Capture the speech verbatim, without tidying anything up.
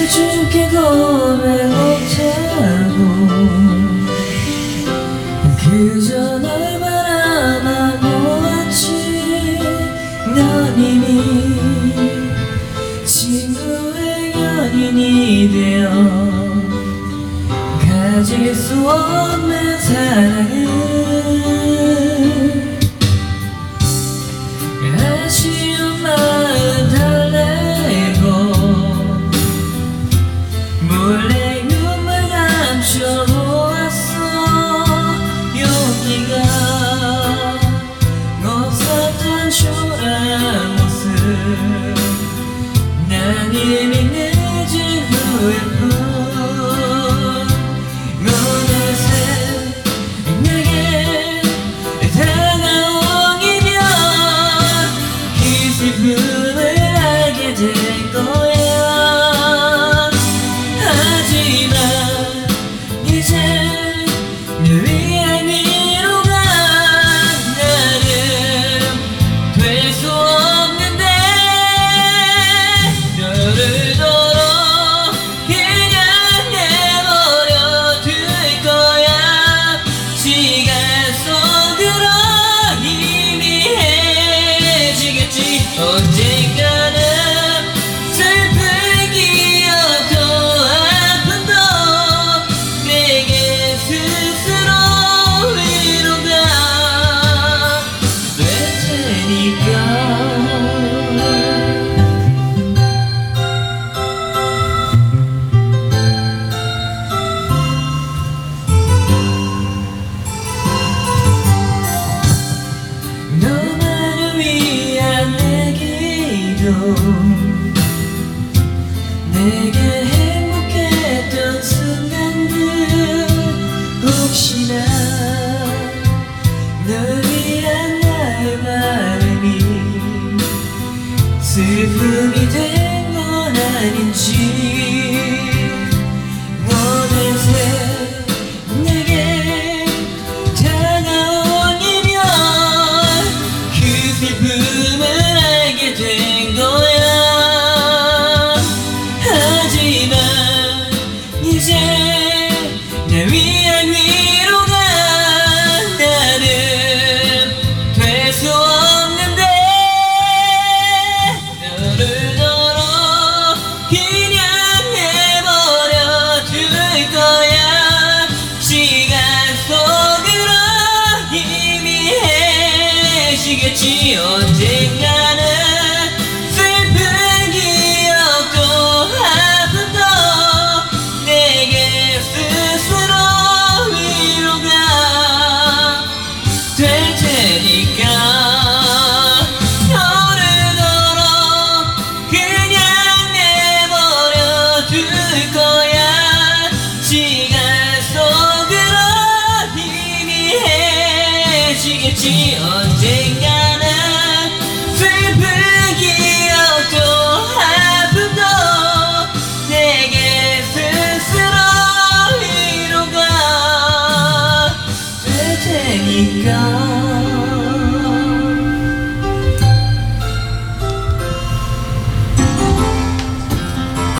해줄게 고백 못하고 그저 널 바라만 보았지. 넌 이미 친구의 연인이 되어 가질 수 없는 사랑을 아쉬운 마음 달래고 몰래 눈물 감춰보았어. 용기가 없었던 초라한 모습 난 이미 늦은 후회뿐. 어느새 내게 다가온 이별 그 슬픔을 알게 될 거야. 하지만 이제 늘 위한 위로가 나는 될 수 없는데 너를 더러 그냥 내버려 둘 거야. 시간 속으로 희미해지겠지. 언젠가는 슬픈 기억도 아픔도 내게 스스로 위로가 될 테니까. 너만을 위한 내 기도 내게 행복했던 순간들 혹시나 널 위한 나의 바람이 슬픔이 된 건 아닌지. 어느새 내게 다가온 이별 그 슬픔을 알게 된 거야. 하지만 이제 날 위한 위로가 나는 될 수 없는데 너를 더러 그냥 내버려 둘 거야. 시간 속으로 희미해지겠지. 언젠가는 슬픈 기억도 아픔도 내게 스스로 위로가 될 테니까. 너를 더러 그냥 내버려 둘 거야. 시간 속으로 희미해지겠지. 언젠가는